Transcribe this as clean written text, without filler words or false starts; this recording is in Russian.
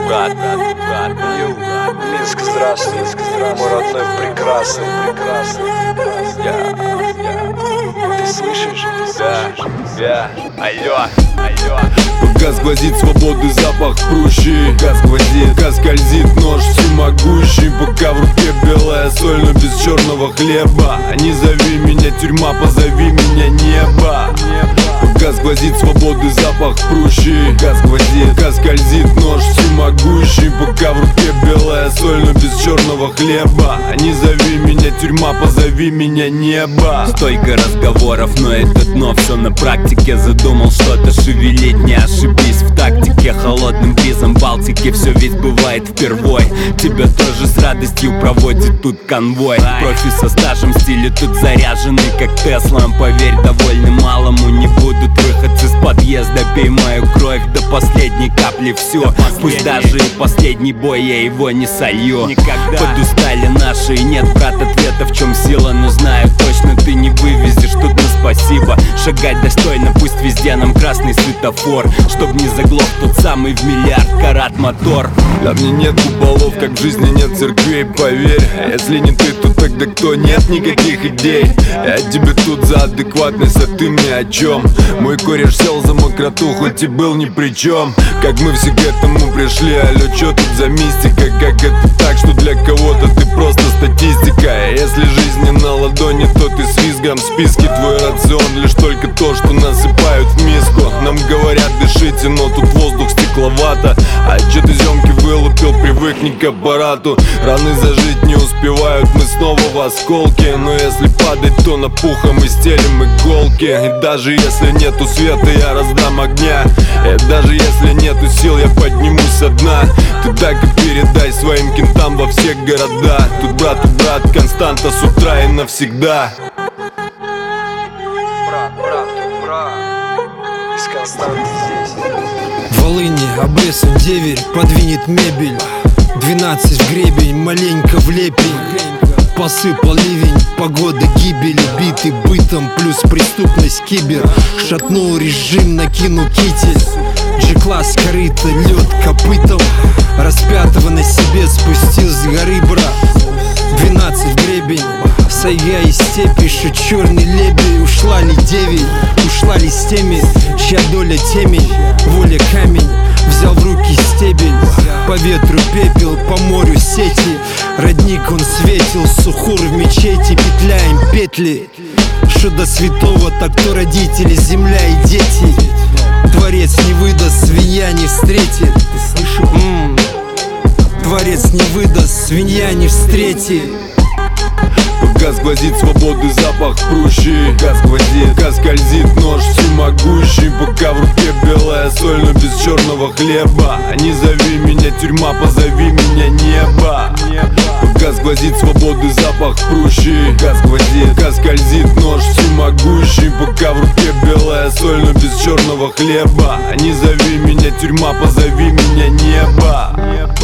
брат, Минск, здравствуй, мой родной прекрасный. Ты слышишь? Алло. Пока сквозит свободы запах прущий, пока скользит нож всемогущий, пока в руке белая соль, но без черного хлеба. Не зови меня тюрьма, позови меня небо. Пока сквозит свободы запах прущий, пока скользит нож всемогущий, пока в руке белая соль, но без черного хлеба. Не зови меня тюрьма, позови меня небо. Столько разговоров, но это дно, все на практике. Задумал что-то шевелить, не ошибись в тактике. Холодным бризом Балтики все ведь бывает впервой. Тебя тоже с радостью проводит тут конвой. Профи со стажем в стиле тут заряженный как Тесла. Поверь, довольны малому не будут выходцы с подъезда. Пей мою кровь до последней капли, все. Пусть даже и последний бой, я его не солью. Подустали наши, и нет, брат, ответа в чем сила. Но знаю точно, ты не вывезешь тут на спасибо. Шагать достойно, пусть везде нам красный светофор, чтоб не заглох тот самый в миллиард карат мотор. Для меня нет куполов, как в жизни нет церквей, поверь. А если не ты, то тогда кто? Нет никаких идей. Я тебе тут за адекватность, а ты мне о чем? Мой кореш сел за мокроту, хоть и был ни при чем. Как мы все к этому пришли, алло, чё тут за мистика? Как это так, что для кого-то ты просто статистика? А если жизнь не на ладони, то ты с визгом в списке. Твой рацион лишь только то, что насыпают в миску. Нам говорят, дышите, но тут воздух стекловато. А чё ты зёмки вылупил, привыкни к аппарату. Раны зажить не успевают, мы снова в осколке. Но если падать, то на пуха мы стелим иголки. И даже если нету света, я раздам огня. И даже если нету сил, я поднимусь со дна. Ты так и передай своим кентам во всех городах. Тут брат, константа с утра и навсегда. Брат, из Константы здесь. Волыни, обрезан деверь, подвинет мебель. 12 в гребень, маленько в лепень. Посыпал ливень, погода гибели. Битый бытом, плюс преступность кибер. Шатнул режим, накинул китель. G-класс корыто, лед копытом. Распятого на себе спустил с горы, брат. 12 в гребень, сайга из степи, что черный лебедь. Ушла ли девять, ушла ли с теми, чья доля темень, воля камень. Взял в руки стебель, по ветру пепел, по морю сети. Родник он светил, сухур в мечети. Петляем петли, что до святого, так то родители, земля и дети. Творец не выдаст, свинья не встретит. Творец не выдаст, свинья не встретит. Пока сквозит свободы запах прущий, пока скользит нож всемогущий, пока в руке белая соль, но без черного хлеба. Не зови меня тюрьма, позови меня небо. Пока сквозит свободы запах прущий, пока скользит нож всемогущий, пока в руке белая соль, но без черного хлеба. Не зови меня тюрьма, позови меня небо.